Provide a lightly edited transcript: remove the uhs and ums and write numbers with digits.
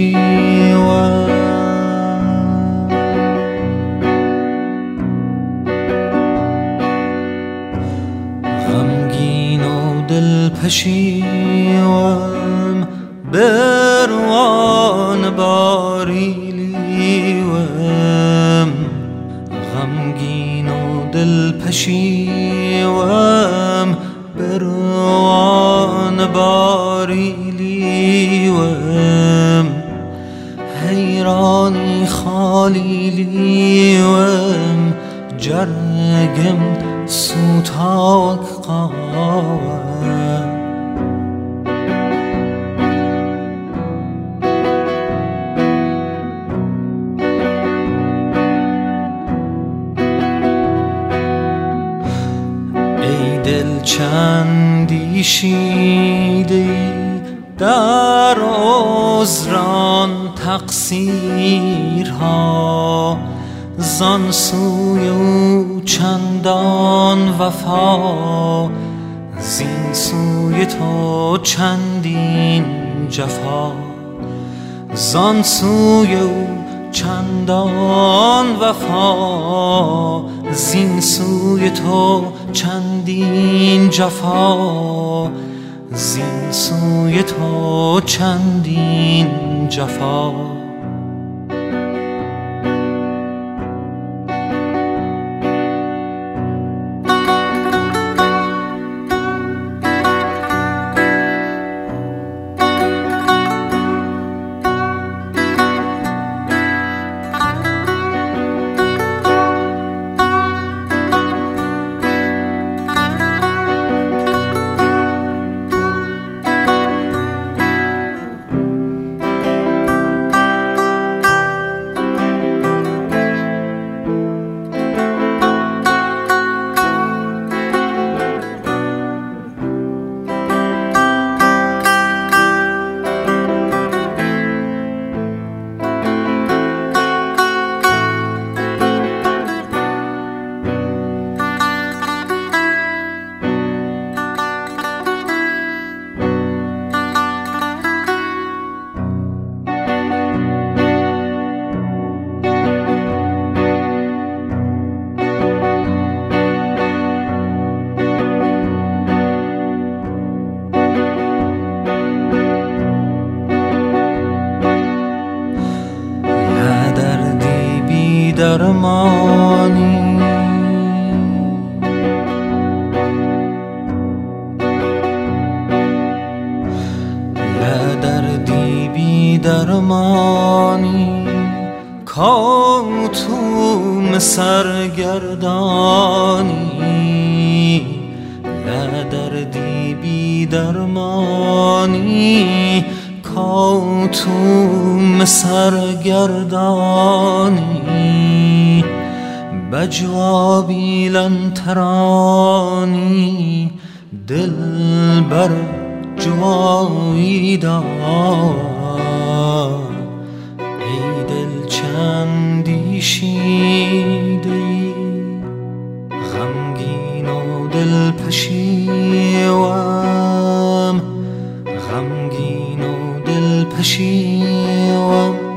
پشیوم غمگین و دل پشیوم بروان باریلیم غمگین و دل پشیوم بروان باریلیم حیرانی خالیلیم جرگم سوتاک قاوم دل چندی شیدی در عذران تقصیرها زان سوی او چندان وفا زین سوی تو چندین جفا زان سوی او چندان وفا زین سوی تو چندین جفا زین سوی تو چندین جفا درمانی لا دردی بی درمانی کاتوم سرگردانی لا دردی بی درمانی کاتوم سرگردانی بجوابی لن ترانی دل بر جوایی دار ای دل چندی شیدی غمگین و دل پشیوم غمگین و دل پشیوم